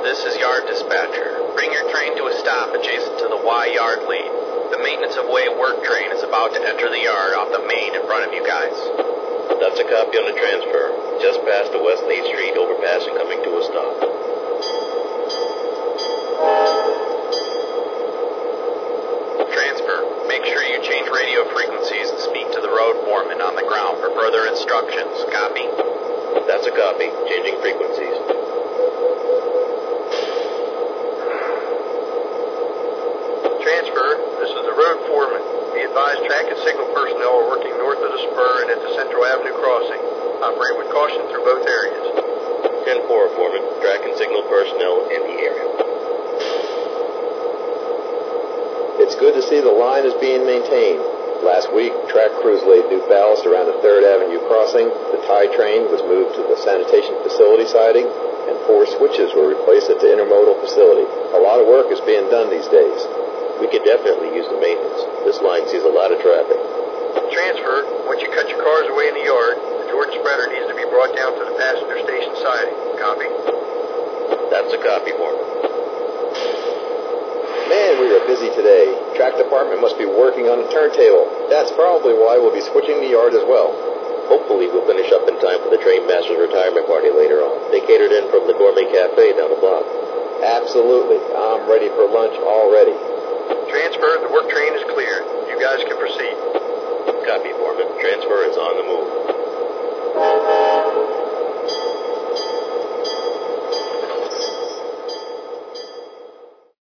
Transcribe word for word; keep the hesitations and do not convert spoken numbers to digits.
This is Yard Dispatcher. Bring your train to a stop adjacent to the Y Yard lead. The maintenance of way work train is about to enter the yard off the main in front of you guys. That's a copy on the transfer. Just past the West eighth Street overpass and coming to a stop. Transfer. Make sure you change radio frequencies and speak to the road foreman on the ground for further instructions. Copy? That's a copy. Changing frequencies. Transfer. This is the road foreman. Be advised track and signal personnel are working north of the spur and at the Central Avenue crossing. Operate with caution through both areas. ten four, foreman. Track and signal personnel in the area. It's good to see the line is being maintained. Last week, track crews laid new ballast around the third Avenue crossing, the tie train was moved to the sanitation facility siding, and four switches were replaced at the intermodal facility. A lot of work is being done these days. We could definitely use the maintenance. This line sees a lot of traffic. Transfer. Once you cut your cars away in the yard, the Jordan spreader needs to be brought down to the passenger station siding. Copy? That's a copy, foreman. Man, we are busy today. Track department must be working on a turntable. That's probably why we'll be switching the yard as well. Hopefully we'll finish up in time for the train master's retirement party later on. They catered in from the Gourmet Cafe down the block. Absolutely. I'm ready for lunch already. Transfer. The work train is cleared. You guys can proceed. Copy, foreman. Transfer is on the move.